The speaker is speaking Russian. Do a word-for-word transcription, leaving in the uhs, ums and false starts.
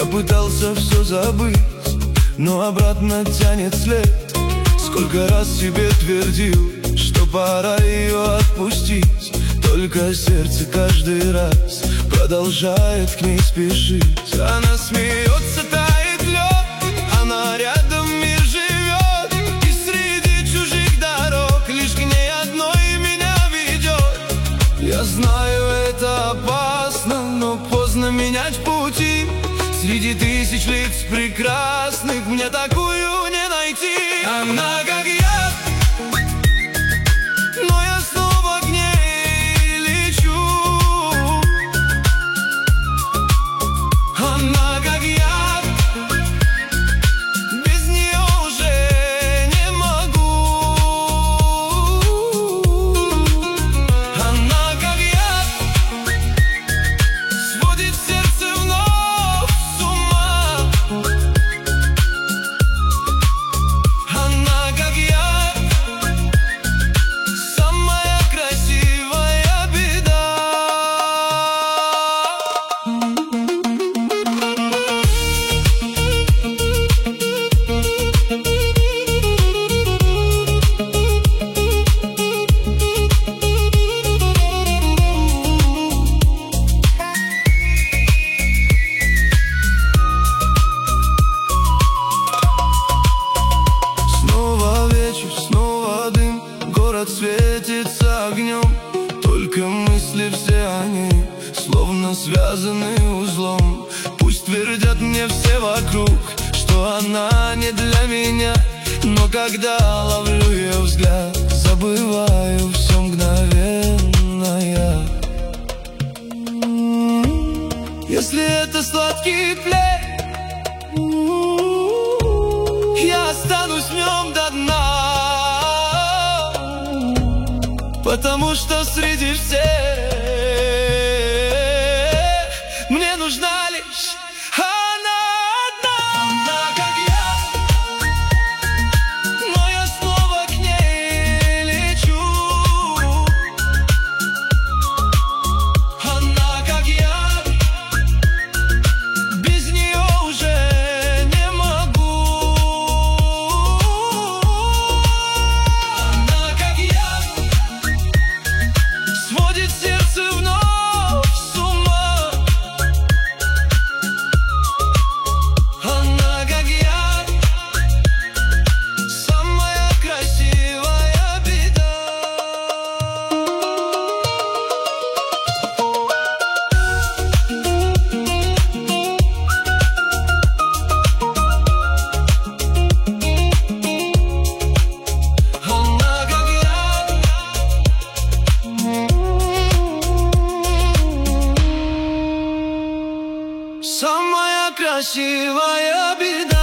пытался все забыть, но обратно тянет след. Сколько раз себе твердил, что пора ее отпустить, только сердце каждый раз продолжает к ней спешить. Она смеется, тает лед, она рядом, мир живет, и среди чужих дорог лишь к ней одной меня ведет. Я знаю, это опасно, но поздно менять пути. Среди тысяч лиц прекрасных мне такую не найти. Она как я, но я снова к ней лечу. Она как я, без нее уже не могу. Она как я, сводит сердце вновь с ума. Она как я, самая красивая беда. Снова вечер, снова дым, город светится огнем, только мысли все они словно связаны узлом. Пусть твердят мне все вокруг, что она не для меня, но когда ловлю ее взгляд, забываю все мгновенно я. Если это сладкий плен, я останусь в нем до дна, потому что среди всех мне нужна лишь она одна. Она как я, но я снова к ней лечу. Она как я, без нее уже не могу. Она как я, сводит сердце вновь с ума. Она как я, самая красивая беда. Она как я, самая красивая беда.